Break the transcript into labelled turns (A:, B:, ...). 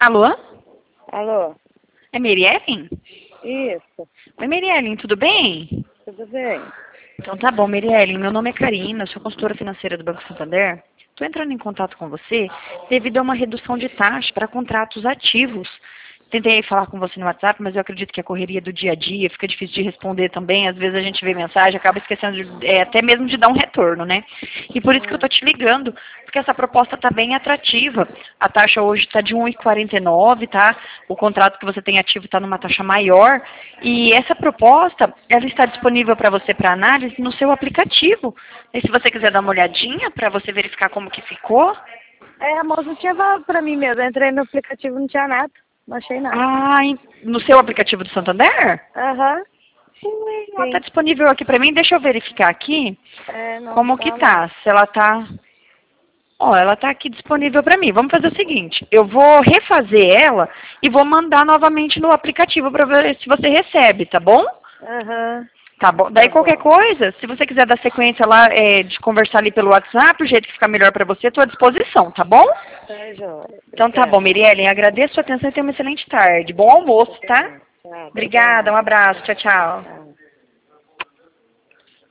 A: Alô?
B: Alô?
A: É Meriellen?
B: Isso,
A: Oi, Meriellen, tudo bem?
B: tudo bem?
A: Então tá bom, Meriellen. Meu nome é Karina, sou consultora financeira do Banco Santander. Estou entrando em contato com você devido a uma redução de taxa para contratos ativos. Tentei falar com você no WhatsApp, mas eu acredito que a correria do dia a dia fica difícil de responder também. Às vezes a gente vê mensagem, acaba esquecendo até mesmo de dar um retorno, né? E por isso que eu tô te ligando, porque essa proposta está bem atrativa. A taxa hoje está de 1,49, tá? O contrato que você tem ativo está numa taxa maior. E essa proposta, ela está disponível para você para análise no seu aplicativo. E se você quiser dar uma olhadinha para você verificar como que ficou.
B: A moça tinha falado pra mim mesmo, eu entrei no aplicativo, não tinha nada, não achei nada.
A: Ah, no seu aplicativo do Santander?
B: Aham,
A: Ela está
B: sim.
A: disponível aqui para mim. Deixa eu verificar aqui
B: Não
A: como que
B: tá não.
A: tá. Se ela tá... Ó, ela tá aqui disponível para mim. Vamos fazer o seguinte. Eu vou refazer ela e vou mandar novamente no aplicativo para ver se você recebe, tá bom?
B: Aham,
A: Tá bom.
B: tá
A: Daí qualquer
B: bom.
A: coisa, se você quiser dar sequência lá, de conversar ali pelo WhatsApp, o jeito que ficar melhor para você, estou à disposição, tá bom?
B: Tá joia,
A: Então tá bom,
B: obrigada.
A: Mirielle. Agradeço a sua atenção e tenha uma excelente tarde. Bom almoço, tá?
B: Tchau,
A: Obrigada, um
B: obrigada.
A: abraço. Tchau, tchau.
B: Tchau.